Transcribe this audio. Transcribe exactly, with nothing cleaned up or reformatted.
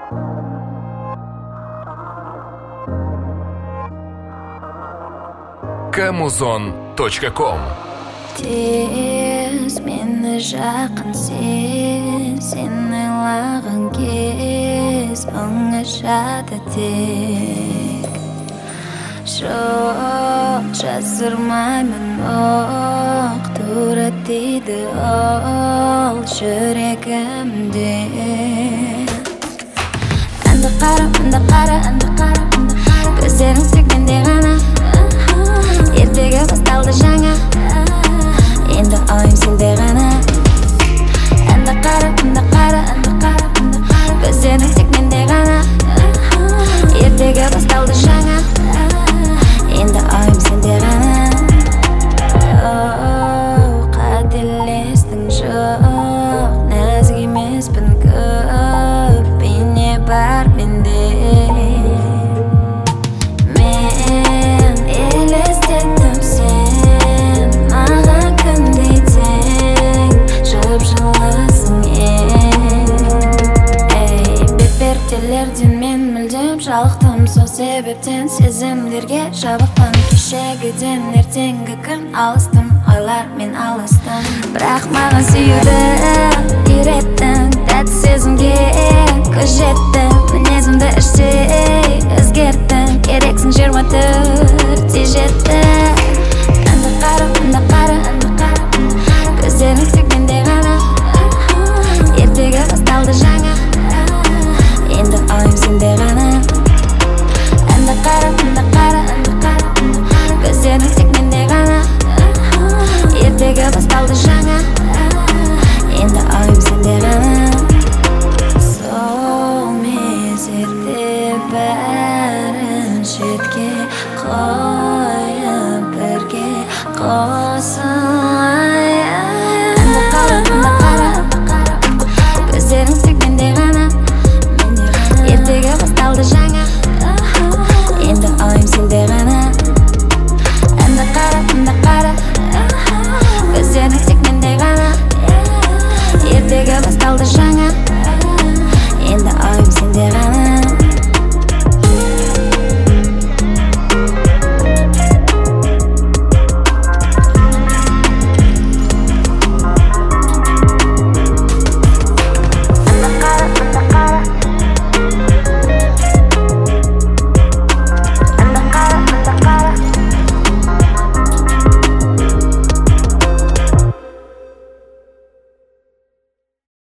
камузон точка ком. Тез мені жақын сен, сен ойлаған кез оңашады тек. Жоқ, жасырмаймын оқ, тура тиді ол жүрегімде. Анда қара, анда қара, анда қара, көздерің тек менде ғана. Ертегі басталды жаңа, енді ойым сенде ғана. Анда қара, анда қара, анда қара, көздерің тек менде ғана. Ертегі басталды жаңа, енді ойым сенде ғана. Оу, қателестің жоқ, нәзік емеспін көп, бейне бар менде. Мен мүлдем жалықтым, сол себептен сезімдерге жабықпын. Кешегіден ертеңгі күн алыстым, ойлар мен алыстым. Бірақ маған сүюді үйреттің, тәтті сезімге көз жеттің. Мінезімді іштей өзгерттің, керексің жиырма төртте жетті. Анда қара, анда қара, анда қара, көздерің тек менде ғана. Ертегі басталды жаңа, енді ойым сенде ғана. Анда қара, анда қара, анда қара, көздерің тек менде ғана. Ертегі басталды жаңа, енді ойым сенде ғана. Сол мезетте бәрін шетке қойып бірге қосылайық. Анда қара, анда қара, анда қара, көздерің тек менде ғана. Ертегі басталды жаңа, енді ойым сенде ғана. Анда қара, анда қара, көздерің тек менде ғана. Ертегі басталды жаңа, енді ойым сенде ғана.